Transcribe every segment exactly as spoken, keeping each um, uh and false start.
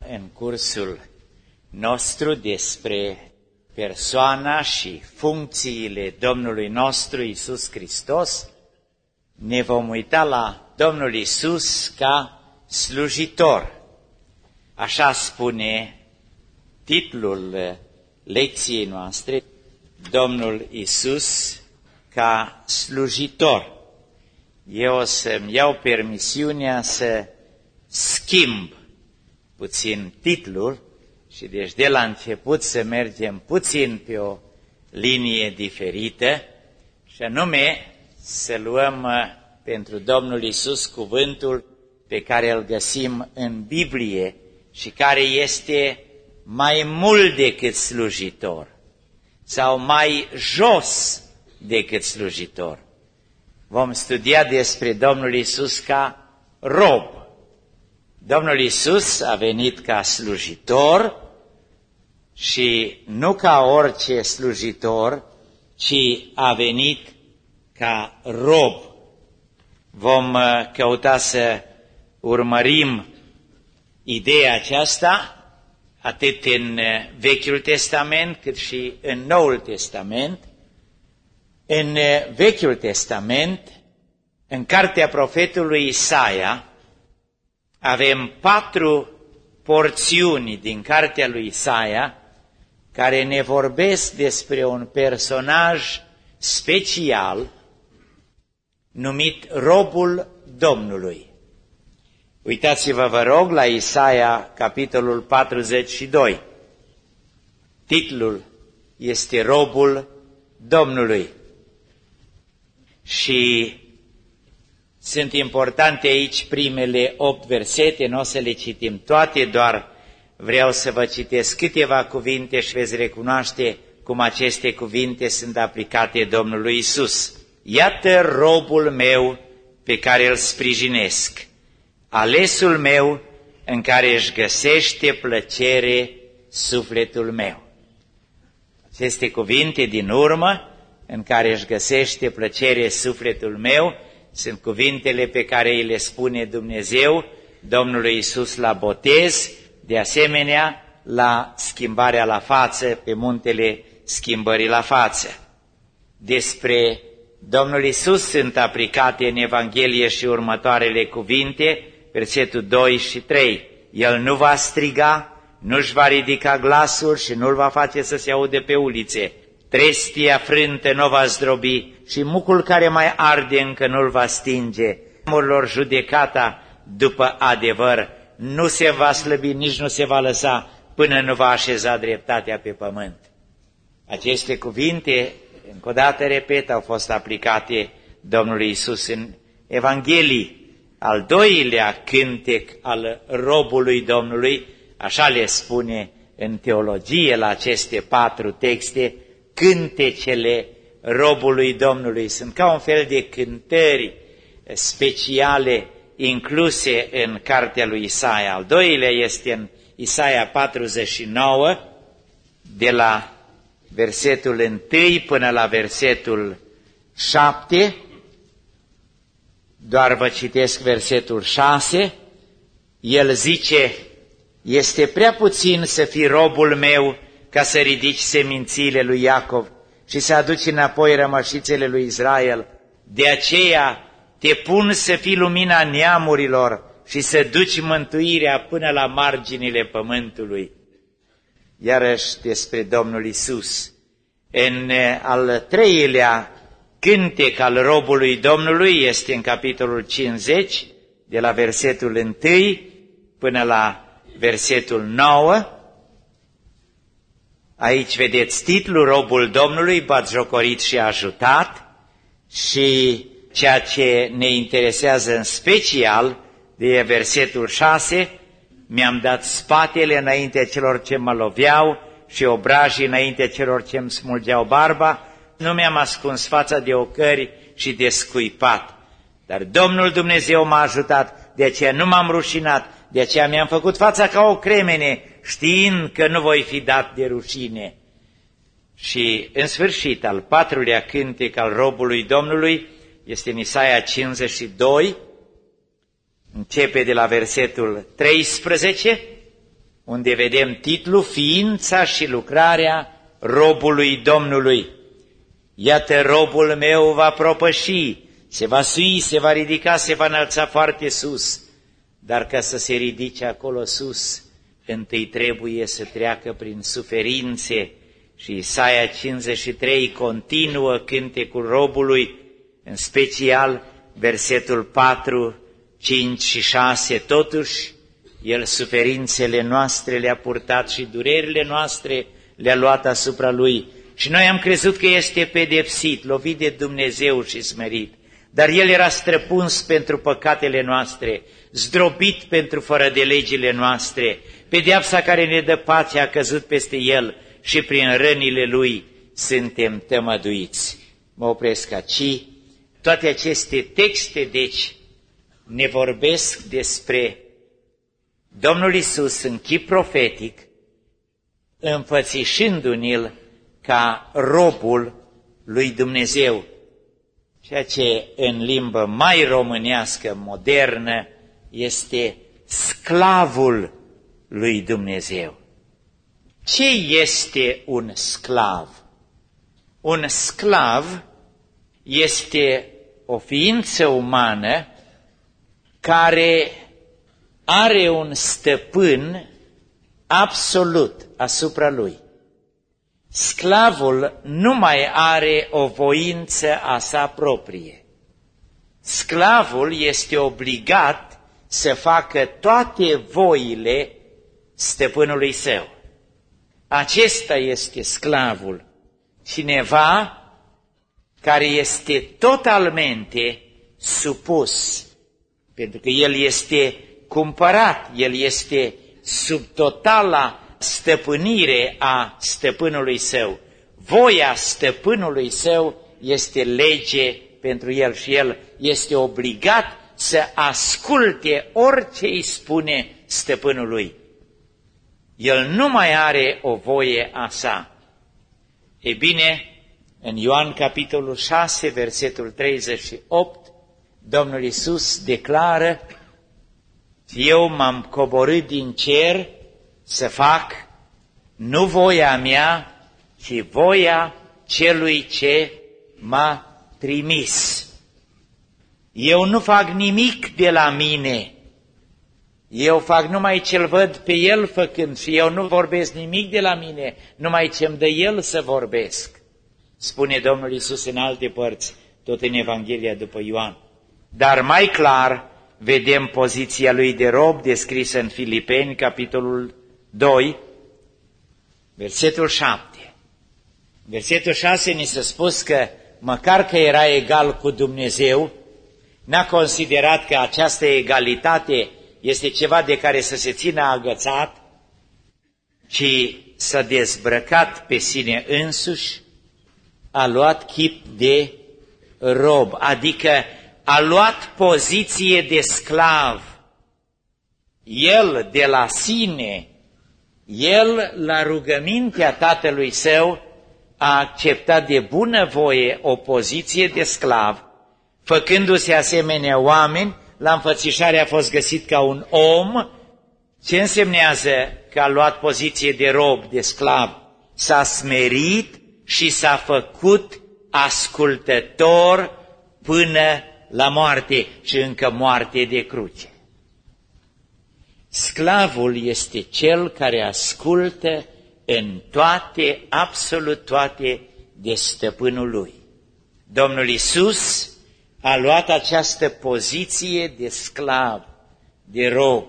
În cursul nostru despre persoana și funcțiile Domnului nostru Iisus Hristos, ne vom uita la Domnul Iisus ca slujitor. Așa spune titlul lecției noastre, Domnul Iisus ca slujitor. Eu o să-mi iau permisiunea să schimb puțin titlul și deci de la început să mergem puțin pe o linie diferită și anume să luăm pentru Domnul Iisus cuvântul pe care îl găsim în Biblie și care este mai mult decât slujitor sau mai jos decât slujitor. Vom studia despre Domnul Iisus ca rob. Domnul Iisus a venit ca slujitor și nu ca orice slujitor, ci a venit ca rob. Vom căuta să urmărim ideea aceasta atât în Vechiul Testament cât și în Noul Testament. În Vechiul Testament, în cartea profetului Isaia, avem patru porțiuni din cartea lui Isaia care ne vorbesc despre un personaj special numit robul Domnului. Uitați-vă, vă rog, la Isaia, capitolul patruzeci și doi. Titlul este Robul Domnului. Și sunt importante aici primele opt versete, nu o să le citim toate, doar vreau să vă citesc câteva cuvinte și veți recunoaște cum aceste cuvinte sunt aplicate Domnului Iisus. Iată robul meu pe care îl sprijinesc, alesul meu în care își găsește plăcere sufletul meu. Aceste cuvinte din urmă, în care își găsește plăcere sufletul meu, sunt cuvintele pe care îi le spune Dumnezeu Domnului Iisus la botez, de asemenea la schimbarea la față, pe muntele schimbării la față. Despre Domnul Iisus sunt aplicate în Evanghelie și următoarele cuvinte, versetul doi și trei. El nu va striga, nu-și va ridica glasul și nu-l va face să se aude pe ulițe. Trestia frântă nu va zdrobi și mucul care mai arde încă nu-l va stinge. Omurilor judecata după adevăr nu se va slăbi, nici nu se va lăsa până nu va așeza dreptatea pe pământ. Aceste cuvinte, încă o dată repet, au fost aplicate Domnului Iisus în Evanghelii. Al doilea cântec al robului Domnului, așa le spune în teologie la aceste patru texte, cântecele robului Domnului. Sunt ca un fel de cântări speciale incluse în cartea lui Isaia. Al doilea este în Isaia patruzeci și nouă, de la versetul unu până la versetul șapte, doar vă citesc versetul șase, el zice, este prea puțin să fii robul meu ca să ridici semințiile lui Iacov și să aduci înapoi rămășițele lui Israel. De aceea te pun să fii lumina neamurilor și să duci mântuirea până la marginile pământului. Iarăși despre Domnul Iisus. În al treilea cântec al robului Domnului este în capitolul cincizeci, de la versetul unu până la versetul nouă. Aici vedeți titlul, robul Domnului, batjocorit și ajutat, și ceea ce ne interesează în special de versetul șase, mi-am dat spatele înainte celor ce mă loveau și obrajii înainte celor ce îmi smulgeau barba, nu mi-am ascuns fața de ocări și de scuipat. Dar Domnul Dumnezeu m-a ajutat, de aceea nu m-am rușinat, de aceea mi-am făcut fața ca o cremene, știind că nu voi fi dat de rușine. Și în sfârșit, al patrulea cântec al robului Domnului este în Isaia cincizeci și doi, începe de la versetul treisprezece unde vedem titlul Ființa și lucrarea robului Domnului. Iată, robul meu va propăși, se va sui, se va ridica, se va înălța foarte sus, dar ca să se ridice acolo sus, întâi trebuie să treacă prin suferințe. Și Isaia cincizeci și trei continuă cântecul robului, în special versetul patru, cinci și șase. Totuși, el suferințele noastre le-a purtat și durerile noastre le-a luat asupra lui. Și noi am crezut că este pedepsit, lovit de Dumnezeu și smerit. Dar el era străpuns pentru păcatele noastre, zdrobit pentru fără de legile noastre. Pedeapsa care ne dă pace a căzut peste el și prin rănile lui suntem tămăduiți. Mă opresc aici. Toate aceste texte, deci, ne vorbesc despre Domnul Iisus în chip profetic, înfățișându-ne-l ca robul lui Dumnezeu, ceea ce în limbă mai românească, modernă, este sclavul lui Dumnezeu. Ce este un sclav? Un sclav este o ființă umană care are un stăpân absolut asupra lui. Sclavul nu mai are o voință a sa proprie. Sclavul este obligat să facă toate voile stăpânului său. Acesta este sclavul, cineva care este totalmente supus, pentru că el este cumpărat, el este sub totala stăpânire a stăpânului său. Voia stăpânului său este lege pentru el și el este obligat să asculte orice îi spune stăpânul lui. El nu mai are o voie a sa. E bine, în Ioan capitolul șase, versetul treizeci și opt, Domnul Iisus declară: eu m-am coborât din cer să fac nu voia mea, ci voia celui ce m-a trimis. Eu nu fac nimic de la mine, eu fac numai ce-l văd pe el făcând și eu nu vorbesc nimic de la mine, numai ce-mi dă el să vorbesc. Spune Domnul Iisus în alte părți, tot în Evanghelia după Ioan. Dar mai clar vedem poziția lui de rob descrisă în Filipeni, capitolul doi, versetul șapte. Versetul șase ni s-a spus că, măcar că era egal cu Dumnezeu, n-a considerat că această egalitate este ceva de care să se țină agățat, ci s-a dezbrăcat pe sine însuși, a luat chip de rob, adică a luat poziție de sclav. El de la sine, el la rugămintea tatălui său a acceptat de bunăvoie o poziție de sclav, făcându-se asemenea oameni, la înfățișare a fost găsit ca un om. Ce însemnează că a luat poziție de rob, de sclav? S-a smerit și s-a făcut ascultător până la moarte și încă moarte de cruce. Sclavul este cel care ascultă în toate, absolut toate, de stăpânul lui. Domnul Iisus a luat această poziție de sclav, de rob.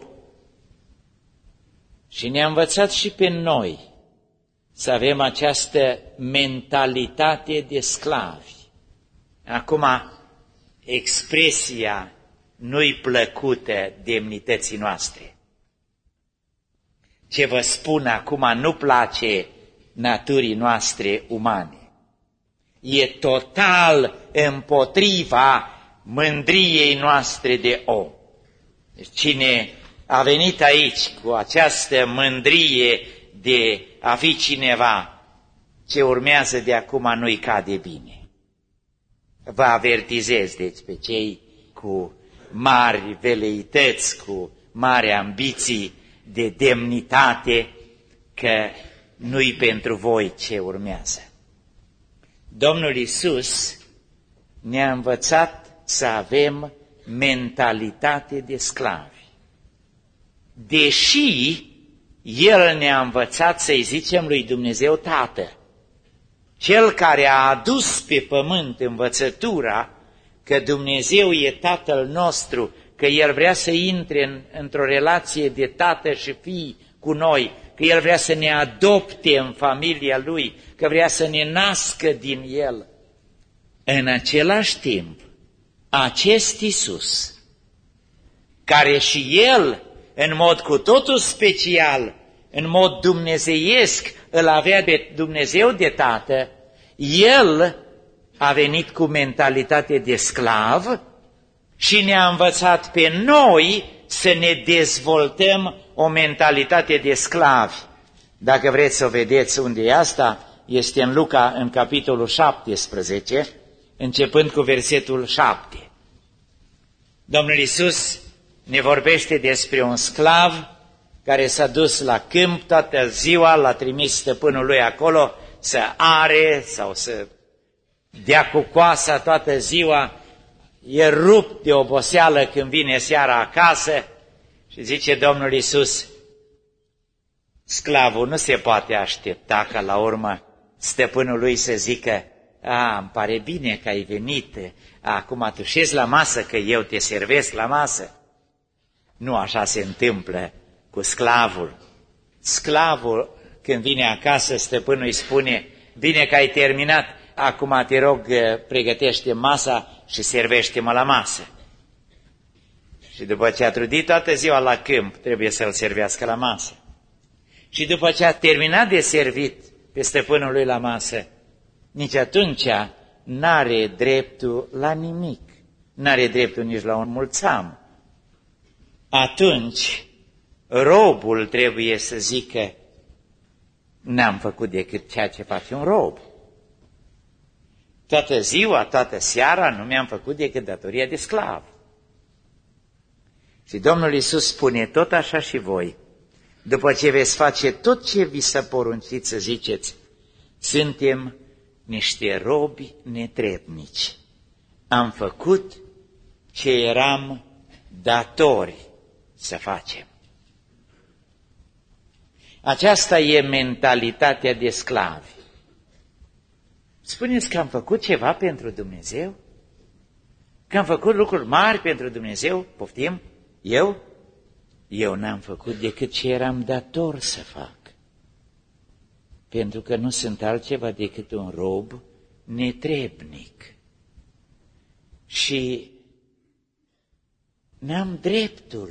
Și ne-a învățat și pe noi să avem această mentalitate de sclavi. Acum, expresia nu-i plăcută demnității noastre. Ce vă spun acum nu place naturii noastre umane. E total împotriva mândriei noastre de om. Deci cine a venit aici cu această mândrie de a fi cineva, ce urmează de acum nu-i cade bine. Vă avertizez, deci, pe cei cu mari veleități, cu mari ambiții, de demnitate, că nu-i pentru voi ce urmează. Domnul Iisus ne-a învățat să avem mentalitate de sclavi. Deși El ne-a învățat să-i zicem lui Dumnezeu Tată, Cel care a adus pe pământ învățătura că Dumnezeu e Tatăl nostru, că El vrea să intre în, într-o relație de tată și fii cu noi, că El vrea să ne adopte în familia Lui, că vrea să ne nască din El. În același timp, acest Iisus, care și El, în mod cu totul special, în mod dumnezeiesc, îl avea pe Dumnezeu de Tată, El a venit cu mentalitate de sclav și ne-a învățat pe noi să ne dezvoltăm o mentalitate de sclavi. Dacă vreți să o vedeți unde e asta, este în Luca, în capitolul șaptesprezece, începând cu versetul șapte. Domnul Iisus ne vorbește despre un sclav care s-a dus la câmp toată ziua, l-a trimis stăpânul lui acolo să are sau să dea cu coasa toată ziua, e rupt de oboseală când vine seara acasă și zice Domnul Iisus, sclavul nu se poate aștepta ca la urmă stăpânul lui să zică, a, îmi pare bine că ai venit, acum tu șezi la masă că eu te servesc la masă. Nu așa se întâmplă cu sclavul. Sclavul, când vine acasă, stăpânul îi spune, bine că ai terminat, acum te rog, pregătește masa și servește-mă la masă. Și după ce a trudit toată ziua la câmp, trebuie să-l servească la masă. Și după ce a terminat de servit pe stăpânul lui la masă, nici atunci n-are dreptul la nimic, n-are dreptul nici la un mulțam. Atunci, robul trebuie să zică, n-am făcut decât ceea ce face un rob. Toată ziua, toată seara nu mi-am făcut decât datoria de sclav. Și Domnul Iisus spune, tot așa și voi, după ce veți face tot ce vi s-a poruncit să ziceți, suntem niște robi netrebnici. Am făcut ce eram datori să facem. Aceasta e mentalitatea de sclavi. Spuneți că am făcut ceva pentru Dumnezeu? Că am făcut lucruri mari pentru Dumnezeu? Poftim? Eu? Eu n-am făcut decât ce eram dator să fac. Pentru că nu sunt altceva decât un rob netrebnic. Și n-am dreptul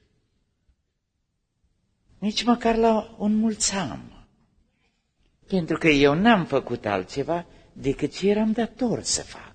nici măcar la un mulțam. Pentru că eu n-am făcut altceva decât ce eram dator să fac.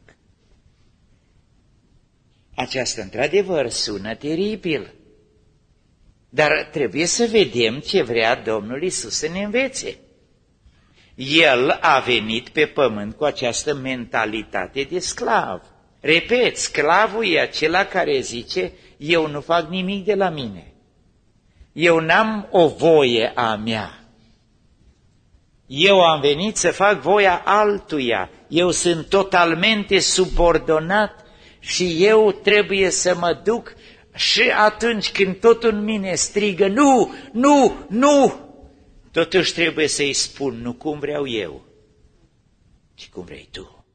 Aceasta, într-adevăr, sună teribil. Dar trebuie să vedem ce vrea Domnul Iisus să ne învețe. El a venit pe pământ cu această mentalitate de sclav. Repet, sclavul e acela care zice, eu nu fac nimic de la mine. Eu n-am o voie a mea. Eu am venit să fac voia altuia. Eu sunt totalmente subordonat și eu trebuie să mă duc și atunci când tot în mine strigă, nu, nu, nu, totuși trebuie să-i spun, nu cum vreau eu, ci cum vrei tu.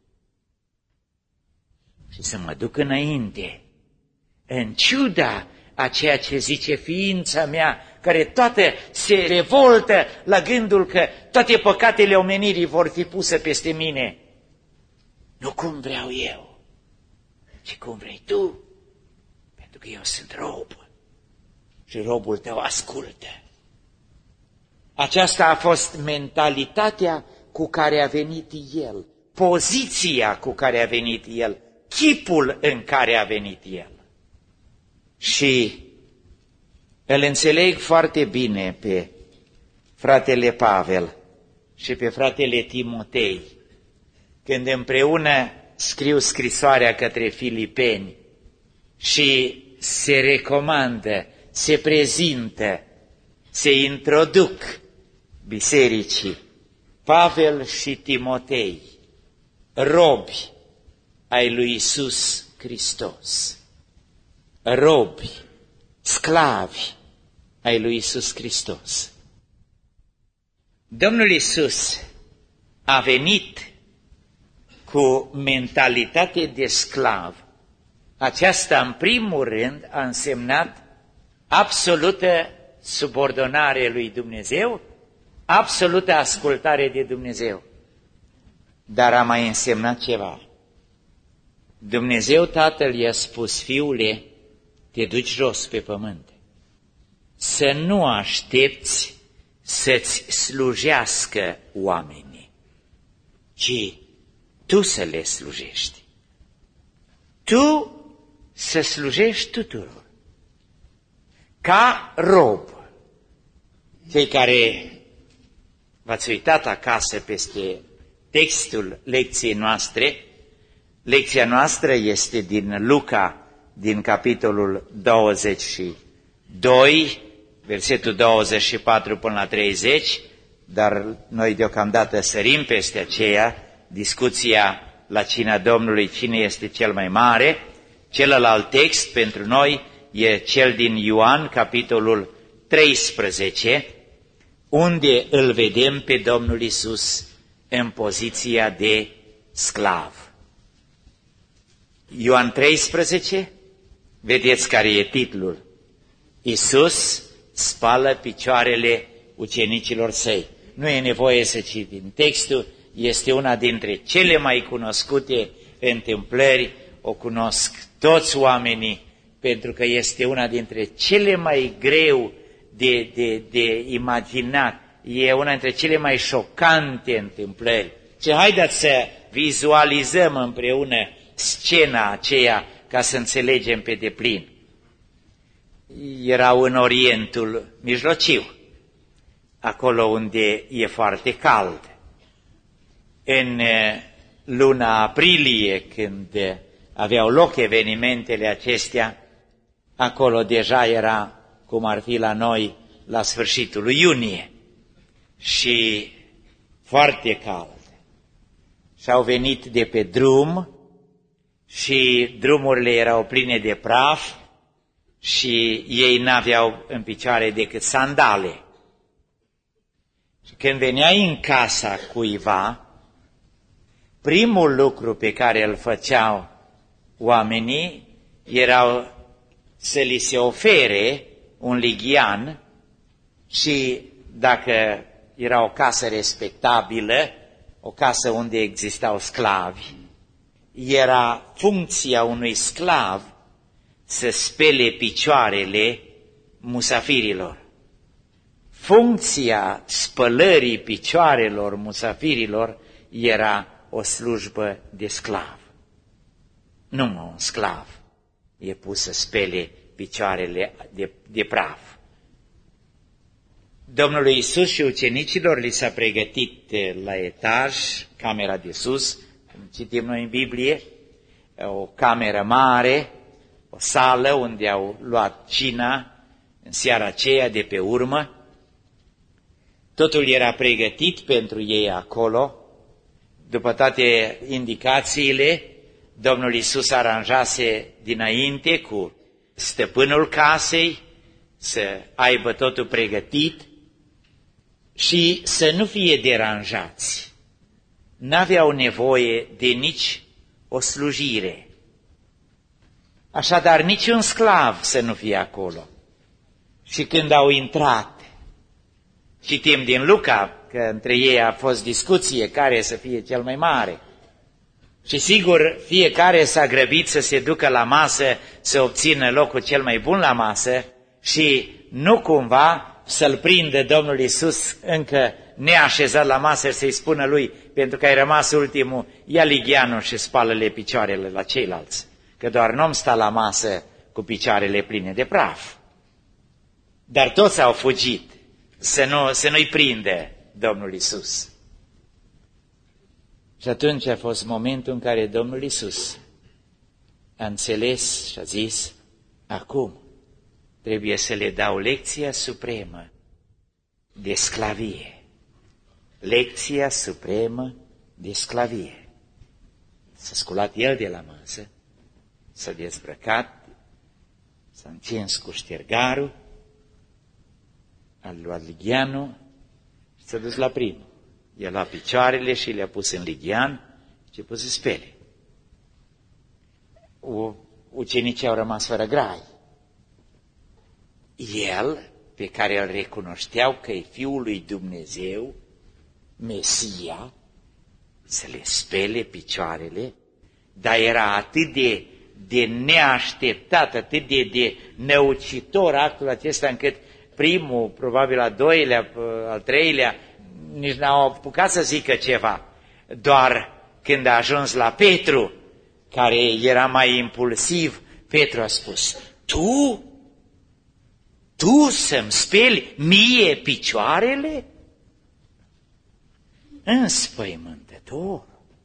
Și să mă duc înainte, în ciuda a ceea ce zice ființa mea, care toată se revoltă la gândul că toate păcatele omenirii vor fi puse peste mine. Nu cum vreau eu, ci cum vrei tu, pentru că eu sunt rob și robul tău ascultă. Aceasta a fost mentalitatea cu care a venit El, poziția cu care a venit El, chipul în care a venit El. Și îl înțeleg foarte bine pe fratele Pavel și pe fratele Timotei, când împreună scriu scrisoarea către Filipeni și se recomandă, se prezintă se introduc bisericii Pavel și Timotei, robi ai lui Iisus Hristos, robi, sclavi ai lui Iisus Hristos. Domnul Iisus a venit cu mentalitate de sclav. Aceasta, în primul rând, a însemnat absolută subordonare lui Dumnezeu, absolută ascultare de Dumnezeu. Dar a mai însemnat ceva. Dumnezeu Tatăl i-a spus, fiule, te duci jos pe pământ, să nu aștepți să-ți slujească oamenii, ci tu să le slujești. Tu să slujești tuturor, ca rob. Cei care v-ați uitat acasă peste textul lecției noastre, lecția noastră este din Luca, din capitolul douăzeci și doi, versetul douăzeci și patru până la treizeci, dar noi deocamdată sărim peste aceea, discuția la cina Domnului, cine este cel mai mare. Celălalt text pentru noi e cel din Ioan, capitolul treisprezece, unde îl vedem pe Domnul Iisus în poziția de sclav. Ioan treisprezece, vedeți care e titlul. Iisus spală picioarele ucenicilor săi. Nu e nevoie să citim textul, este una dintre cele mai cunoscute întâmplări, o cunosc toți oamenii, pentru că este una dintre cele mai greu de, de, de imaginat, e una dintre cele mai șocante întâmplări. Și haideți să vizualizăm împreună scena aceea ca să înțelegem pe deplin. Erau în Orientul Mijlociu, acolo unde e foarte cald. În luna aprilie, când aveau loc evenimentele acestea, acolo deja era, cum ar fi la noi, la sfârșitul lui iunie și foarte cald. Și-au venit de pe drum și drumurile erau pline de praf și ei n-aveau în picioare decât sandale. Și când veneai în casa cuiva, primul lucru pe care îl făceau oamenii erau să li se ofere un lighean și dacă era o casă respectabilă, o casă unde existau sclavi, era funcția unui sclav să spele picioarele musafirilor. Funcția spălării picioarelor musafirilor era o slujbă de sclav. Numai un sclav e pus să spele picioarele de, de praf. Domnului Iisus și ucenicilor li s-a pregătit la etaj, camera de sus, cum citim noi în Biblie, o cameră mare, o sală unde au luat cina în seara aceea de pe urmă. Totul era pregătit pentru ei acolo. După toate indicațiile, Domnul Iisus aranjase dinainte cu stăpânul casei să aibă totul pregătit și să nu fie deranjați. N-aveau nevoie de nici o slujire. Așadar, niciun sclav să nu fie acolo. Și când au intrat, citim din Luca că între ei a fost discuție care să fie cel mai mare. Și sigur, fiecare s-a grăbit să se ducă la masă, să obțină locul cel mai bun la masă și nu cumva să-l prindă Domnul Iisus încă neașezat la masă și să-i spună lui, pentru că ai rămas ultimul, ia ligheanul și spală-le picioarele la ceilalți, că doar n-om sta la masă cu picioarele pline de praf. Dar toți au fugit să, nu, să nu-i prinde Domnul Iisus. Și atunci a fost momentul în care Domnul Iisus a înțeles și a zis, acum trebuie să le dau lecția supremă de sclavie. Lecția supremă de sclavie. S-a sculat el de la masă, s-a dezbrăcat, s-a încins cu ștergarul, a luat ligheanul și s-a dus la primul. I-a luat picioarele și le-a pus în lighean și a pus să spele. Ucenicii au rămas fără grai. El, pe care îl recunoșteau că e Fiul lui Dumnezeu, Mesia, să le spele picioarele, dar era atât de, de neașteptat, atât de, de năucitor actul acesta, încât primul, probabil al doilea, al treilea, nici n-au apucat să zică ceva. Doar când a ajuns la Petru, care era mai impulsiv, Petru a spus, tu? Tu să-mi speli mie picioarele? Înspăimântător.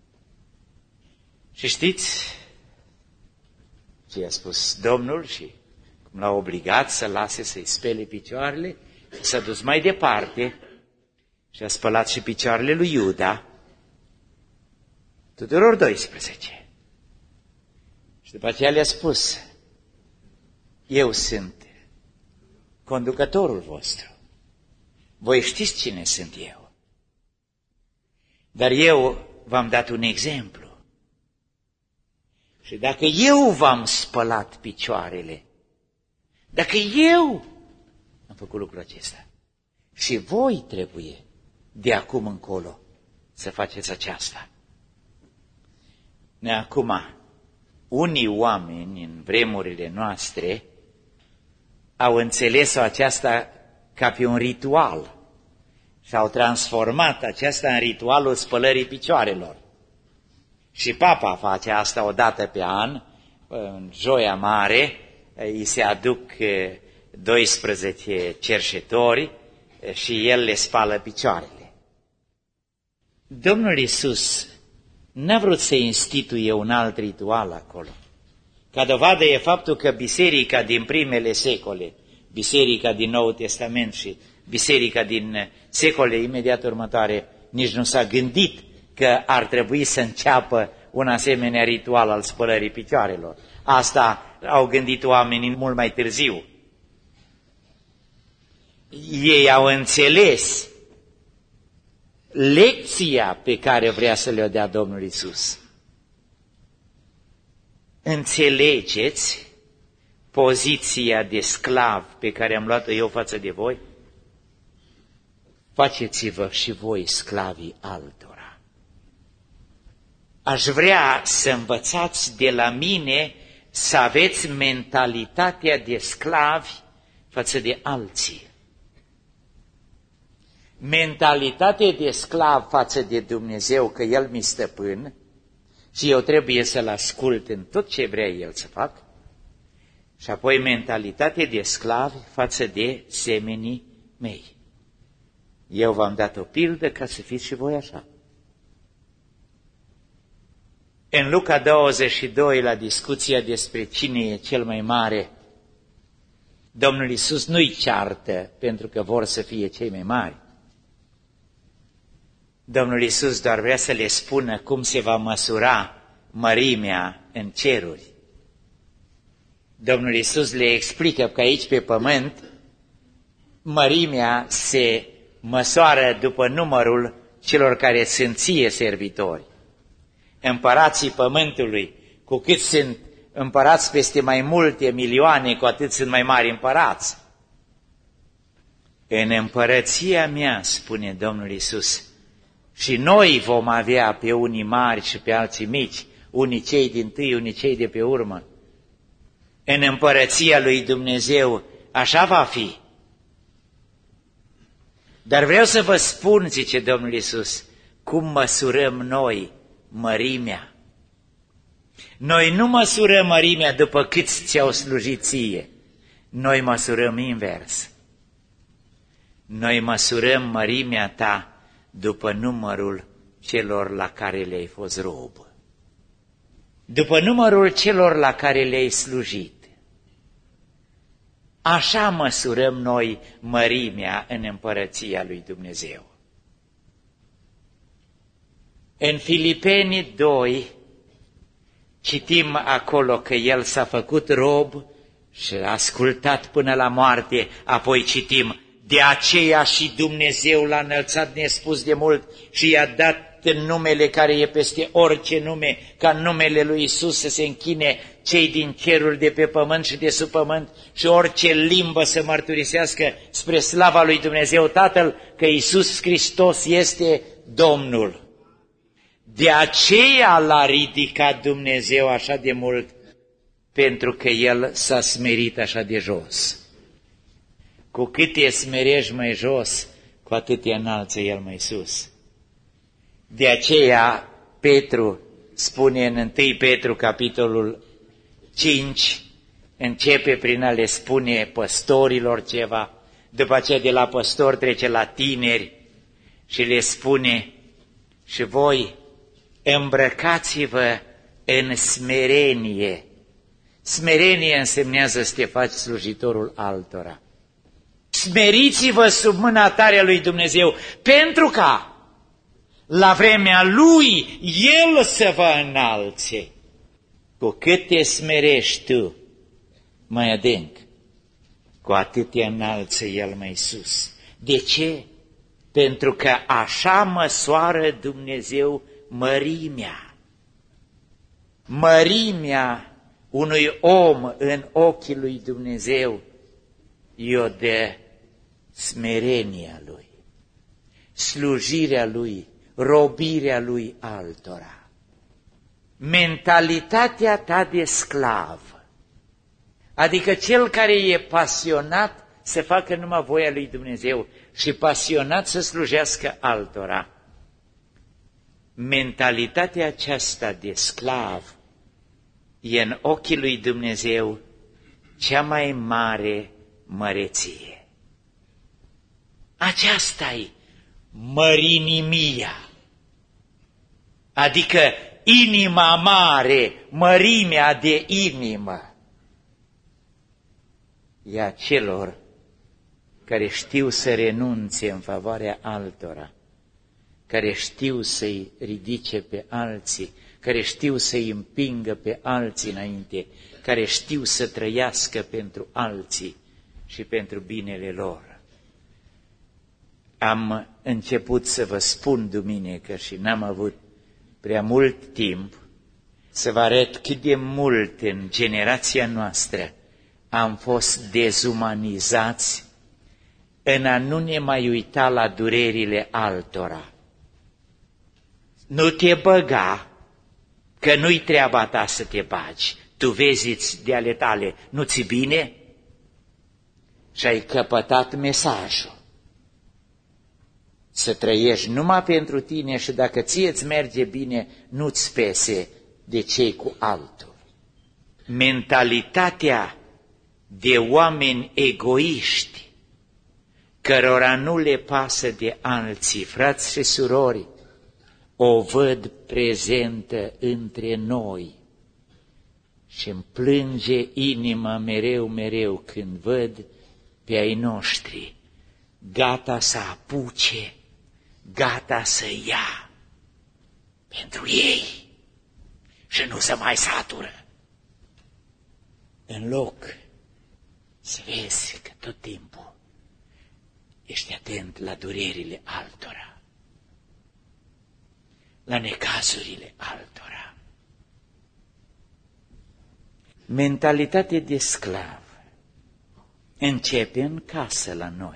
Și știți ce a spus Domnul și cum l-a obligat să lase să-i spele picioarele? S-a dus mai departe și a spălat și picioarele lui Iuda, tuturor doisprezece. Și după aceea le-a spus, eu sunt conducătorul vostru. Voi știți cine sunt eu. Dar eu v-am dat un exemplu. Și dacă eu v-am spălat picioarele, dacă eu am făcut lucrul acesta, și voi trebuie de acum încolo să faceți aceasta. Ne acum, unii oameni în vremurile noastre au înțeles-o aceasta ca pe un ritual și au transformat aceasta în ritualul spălării picioarelor. Și Papa face asta o dată pe an, în Joia Mare, îi se aduc doisprezece cerșetori și el le spală picioarele. Domnul Iisus n-a vrut să instituie un alt ritual acolo. Ca dovadă e faptul că biserica din primele secole, biserica din Noul Testament și biserica din secole imediat următoare, nici nu s-a gândit că ar trebui să înceapă un asemenea ritual al spălării picioarelor. Asta au gândit oamenii mult mai târziu. Ei au înțeles lecția pe care vrea să le-o dea Domnul Iisus. Înțelegeți poziția de sclav pe care am luat-o eu față de voi? Faceți-vă și voi sclavii altora. Aș vrea să învățați de la mine să aveți mentalitatea de sclavi față de alții. Mentalitatea de sclav față de Dumnezeu, că El mi stăpân și eu trebuie să-L ascult în tot ce vrea El să fac, și apoi mentalitatea de sclavi față de semenii mei. Eu v-am dat o pildă ca să fiți și voi așa. În Luca douăzeci și doi, la discuția despre cine e cel mai mare, Domnul Iisus nu-i ceartă pentru că vor să fie cei mai mari. Domnul Iisus doar vrea să le spună cum se va măsura mărimea în ceruri. Domnul Iisus le explică că aici pe pământ mărimea se măsoară după numărul celor care sunt ție servitori. Împărații pământului, cu cât sunt împărați peste mai multe milioane, cu atât sunt mai mari împărați. În împărăția mea, spune Domnul Iisus, și noi vom avea pe unii mari și pe alții mici, unii cei dintâi, unii cei de pe urmă. În împărăția lui Dumnezeu așa va fi. Dar vreau să vă spun, zice Domnul Iisus, cum măsurăm noi mărimea. Noi nu măsurăm mărimea după câți ți-au slujit ție. Noi măsurăm invers. Noi măsurăm mărimea ta după numărul celor la care le-ai fost rob, după numărul celor la care le-ai slujit. Așa măsurăm noi mărimea în împărăția lui Dumnezeu. În Filipeni doi citim acolo că el s-a făcut rob și a ascultat până la moarte, apoi citim, de aceea și Dumnezeu l-a înălțat nespus de mult și i-a dat în numele care e peste orice nume, ca în numele lui Iisus să se închine cei din cerul de pe pământ și de sub pământ și orice limbă să mărturisească spre slava lui Dumnezeu Tatăl că Iisus Hristos este Domnul. De aceea l-a ridicat Dumnezeu așa de mult, pentru că El s-a smerit așa de jos. Cu cât te smerești mai jos, cu atât te înalță El mai sus. De aceea Petru spune în întâi Petru, capitolul cinci, începe prin a le spune păstorilor ceva, după aceea de la păstori trece la tineri și le spune, și voi îmbrăcați-vă în smerenie. Smerenie însemnează să te faci slujitorul altora. Smeriți-vă sub mâna tare a lui Dumnezeu, pentru ca la vremea Lui El să vă înalțe. Cu cât te smerești tu mai adânc, cu atât te înalță El mai sus. De ce? Pentru că așa măsoară Dumnezeu mărimea. Mărimea unui om în ochii lui Dumnezeu i-o dă smerenia Lui, slujirea Lui, robirea Lui altora. Mentalitatea ta de sclav, adică cel care e pasionat să facă numai voia lui Dumnezeu și pasionat să slujească altora, mentalitatea aceasta de sclav e în ochii lui Dumnezeu cea mai mare măreție. Aceasta-i mărinimia, adică inima mare, mărimea de inimă. E a celor care știu să renunțe în favoarea altora, care știu să-i ridice pe alții, care știu să-i împingă pe alții înainte, care știu să trăiască pentru alții și pentru binele lor. Am început să vă spun duminică și n-am avut prea mult timp să vă arăt cât de mult în generația noastră am fost dezumanizați în a nu ne mai uita la durerile altora. Nu te băga, că nu-i treaba ta să te bagi. Tu vezi de ale tale, nu ți bine? Și ai căpătat mesajul. Să trăiești numai pentru tine și dacă ție îți merge bine, nu-ți pese de cei cu altul. Mentalitatea de oameni egoiști, cărora nu le pasă de alții, frați și surori, o văd prezentă între noi și îmi plânge inima mereu, mereu când văd pe ai noștri gata să apuce, gata să ia pentru ei și nu să mai satură. În loc să vezi că tot timpul ești atent la durerile altora, la necazurile altora. Mentalitatea de sclav începe în casă la noi.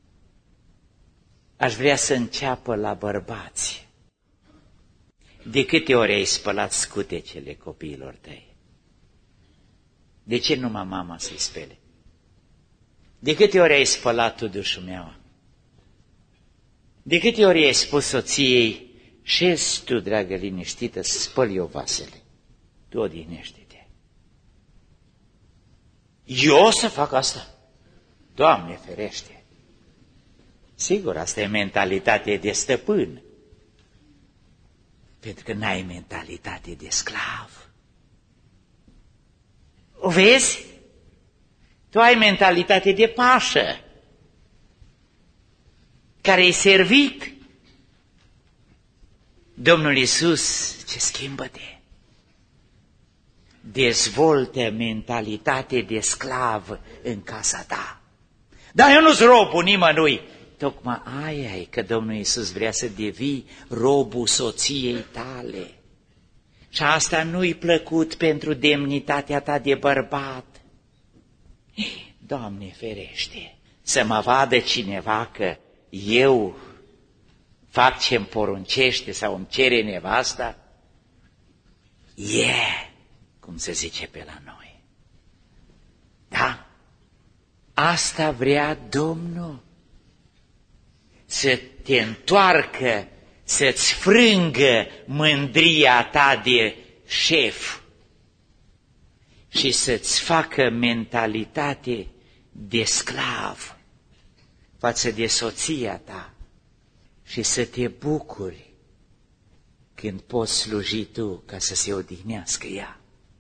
Aș vrea să înceapă la bărbați. De câte ori ai spălat scutecele copiilor tăi? De ce numai mama să-i spele? De câte ori ai spălat tu dușumeaua? De câte ori ai spus soției, șezi tu, dragă, liniștită, să spăl eu vasele? Tu odihnește-te. Eu să fac asta? Doamne ferește! Sigur, asta e mentalitate de stăpân, pentru că n-ai mentalitate de sclav. O vezi? Tu ai mentalitate de pașă, care e servit. Domnul Iisus, ce schimbă-te! Dezvoltă mentalitate de sclav în casa ta. Dar eu nu-s robul nimănui. Tocmai aia e că Domnul Iisus vrea să devii robul soției tale. Și asta nu-i plăcut pentru demnitatea ta de bărbat. Doamne ferește, să mă vadă cineva că eu fac ce-mi poruncește sau îmi cere nevasta. E, yeah, cum se zice pe la noi. Da? Asta vrea Domnul. Să te întoarcă, să-ți frângă mândria ta de șef și să-ți facă mentalitate de sclav față de soția ta și să te bucuri când poți sluji tu ca să se odihnească ea.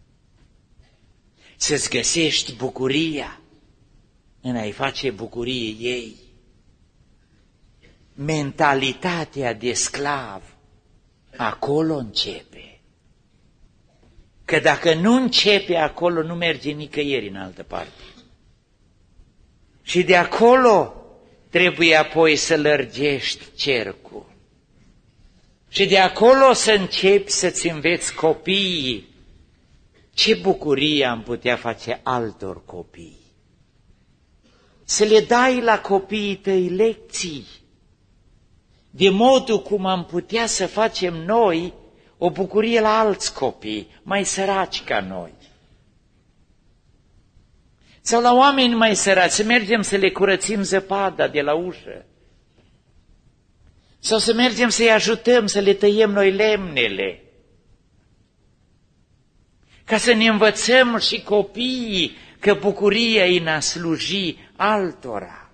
Să-ți găsești bucuria în a-i face bucurie ei. Mentalitatea de sclav acolo începe. Că dacă nu începe acolo, nu merge nicăieri în altă parte. Și de acolo trebuie apoi să lărgești cercul. Și de acolo să începi să-ți înveți copiii. Ce bucurie am putea face altor copii. Să le dai la copiii tăi lecții, de modul cum am putea să facem noi o bucurie la alți copii, mai săraci ca noi. Sau la oameni mai săraci, să mergem să le curățim zăpada de la ușă. Sau să mergem să-i ajutăm, să le tăiem noi lemnele. Ca să ne învățăm și copiii că bucuria e în a sluji altora.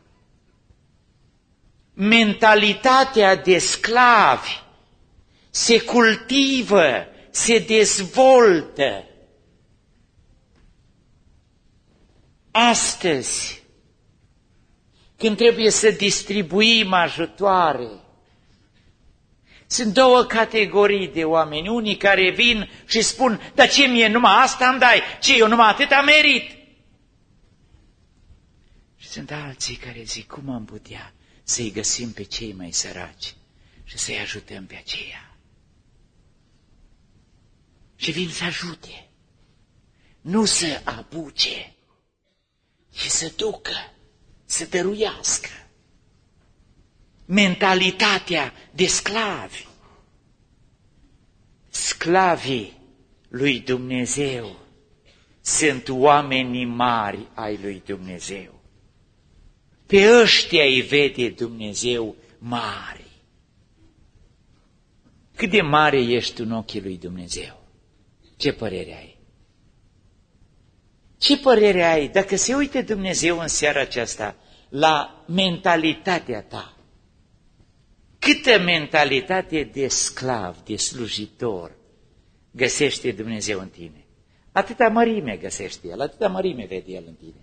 Mentalitatea de sclavi se cultivă, se dezvoltă. Astăzi, când trebuie să distribuim ajutoare, sunt două categorii de oameni. Unii care vin și spun, dar ce mie numai asta îmi dai? Ce eu numai atâta merit? Și sunt alții care zic, cum am putea să-i găsim pe cei mai săraci și să-i ajutăm pe aceia? Și vin să ajute, nu să abuce, ci să ducă, să dăruiască. Mentalitatea de sclavi. Sclavii lui Dumnezeu sunt oamenii mari ai lui Dumnezeu. Pe ăștia îi vede Dumnezeu mari. Cât de mare ești în ochii lui Dumnezeu? Ce părere ai? Ce părere ai dacă se uite Dumnezeu în seara aceasta la mentalitatea ta? Câtă mentalitate de sclav, de slujitor găsește Dumnezeu în tine? Atâta mărime găsește El, atâta mărime vede El în tine.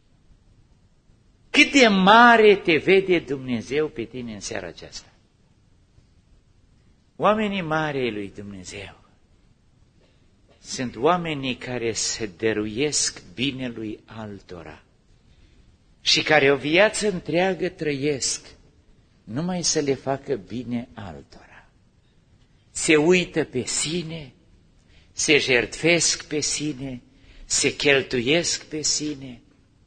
Cât de mare te vede Dumnezeu pe tine în seara aceasta? Oamenii mari ai lui Dumnezeu sunt oamenii care se dăruiesc binelui altora și care o viață întreagă trăiesc numai să le facă bine altora. Se uită pe sine, se jertfesc pe sine, se cheltuiesc pe sine.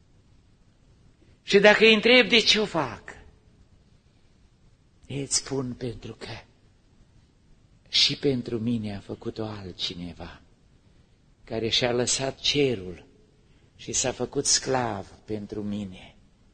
Și dacă îi întreb de ce o fac, îți spun pentru că și pentru mine a făcut-o altcineva care și-a lăsat cerul și s-a făcut sclav pentru mine.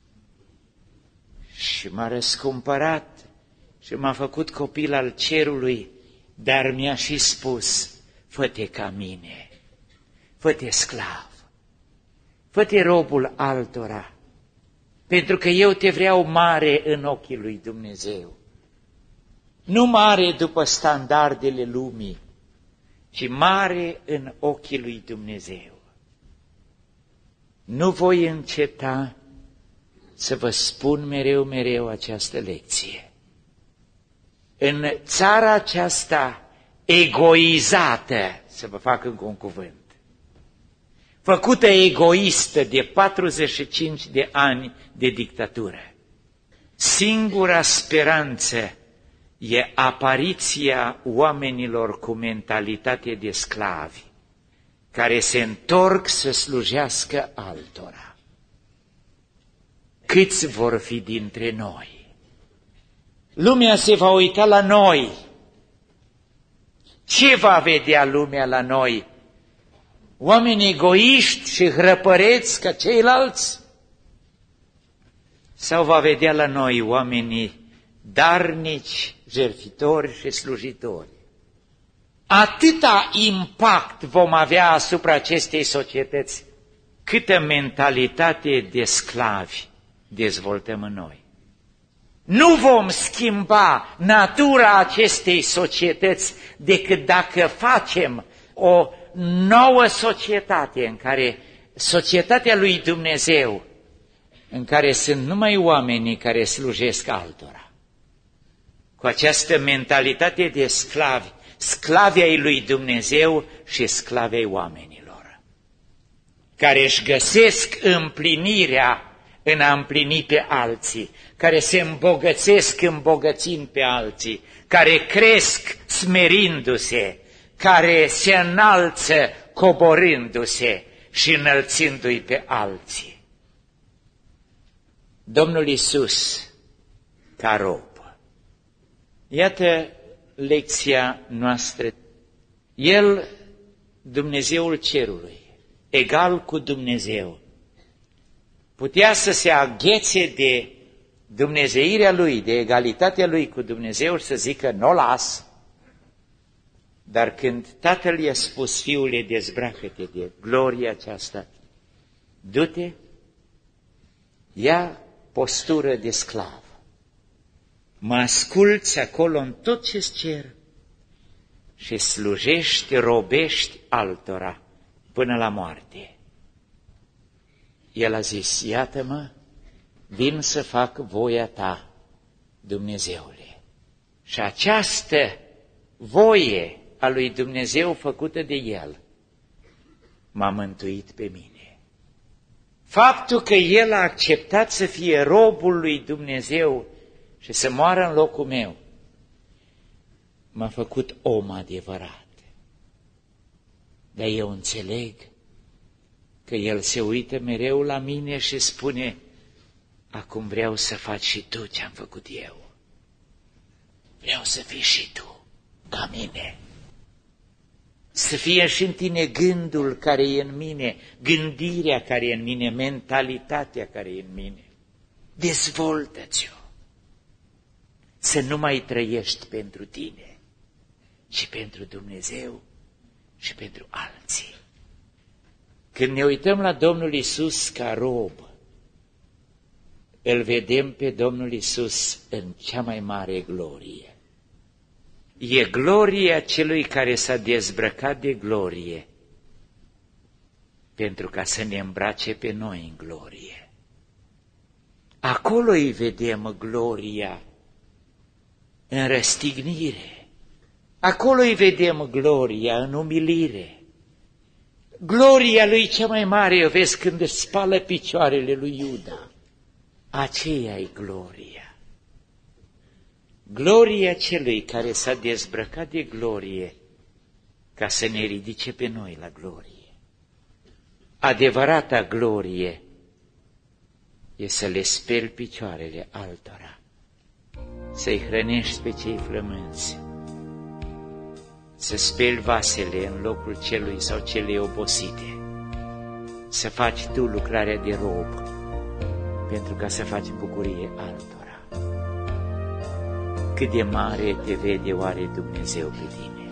Și m-a răscumpărat și m-a făcut copil al cerului, dar mi-a și spus, fă-te ca mine, fă-te sclav, fă-te robul altora, pentru că eu te vreau mare în ochii lui Dumnezeu. Nu mare după standardele lumii, ci mare în ochii lui Dumnezeu. Nu voi înceta să vă spun mereu, mereu această lecție. În țara aceasta egoizată, să vă fac încă un cuvânt, făcută egoistă de patruzeci și cinci de ani de dictatură, singura speranță e apariția oamenilor cu mentalitate de sclavi, care se întorc să slujească altora. Câți vor fi dintre noi? Lumea se va uita la noi. Ce va vedea lumea la noi? Oameni egoiști și hrăpăreți ca ceilalți? Sau va vedea la noi oamenii darnici, jertfitori și slujitori? Atâta impact vom avea asupra acestei societăți, câtă mentalitate de sclavi dezvoltăm în noi. Nu vom schimba natura acestei societăți decât dacă facem o nouă societate, în care societatea lui Dumnezeu, în care sunt numai oamenii care slujesc altora. Cu această mentalitate de sclavi, sclavi ai lui Dumnezeu și sclavi ai oamenilor, care își găsesc împlinirea în a împlini pe alții, care se îmbogățesc îmbogățind pe alții, care cresc smerindu-se, care se înalță coborându-se și înălțindu-i pe alții. Domnul Iisus ca rob. Iată lecția noastră. El, Dumnezeul cerului, egal cu Dumnezeu, putea să se aghețe de dumnezeirea lui, de egalitatea lui cu Dumnezeu și să zică, n-o las. Dar când Tatăl i-a spus, fiule, dezbracă-te de gloria aceasta, du-te, ia postură de sclav, mă asculți acolo în tot ce-ți cer și slujești, robești altora până la moarte. El a zis, iată-mă, vin să fac voia ta, Dumnezeule. Și această voie a lui Dumnezeu făcută de El m-a mântuit pe mine. Faptul că El a acceptat să fie robul lui Dumnezeu și să moară în locul meu m-a făcut om adevărat. Dar eu înțeleg că El se uită mereu la mine și spune, acum vreau să faci și tu ce-am făcut eu. Vreau să fii și tu ca mine. Să fie și în tine gândul care e în mine, gândirea care e în mine, mentalitatea care e în mine. Dezvoltă-ți-o. Să nu mai trăiești pentru tine, ci pentru Dumnezeu și pentru alții. Când ne uităm la Domnul Iisus ca rob, îl vedem pe Domnul Iisus în cea mai mare glorie. E gloria celui care s-a dezbrăcat de glorie, pentru ca să ne îmbrace pe noi în glorie. Acolo îi vedem gloria în răstignire, acolo îi vedem gloria în umilire. Gloria lui cea mai mare o vezi când își spală picioarele lui Iuda. Aceea-i gloria. Gloria celui care s-a dezbrăcat de glorie ca să ne ridice pe noi la glorie. Adevărata glorie e să le speli picioarele altora, să-i hrănești pe cei flămânzi, să speli vasele în locul celui sau celei obosite, să faci tu lucrarea de rob, pentru ca să faci bucurie altora. Cât de mare te vede oare Dumnezeu pe tine?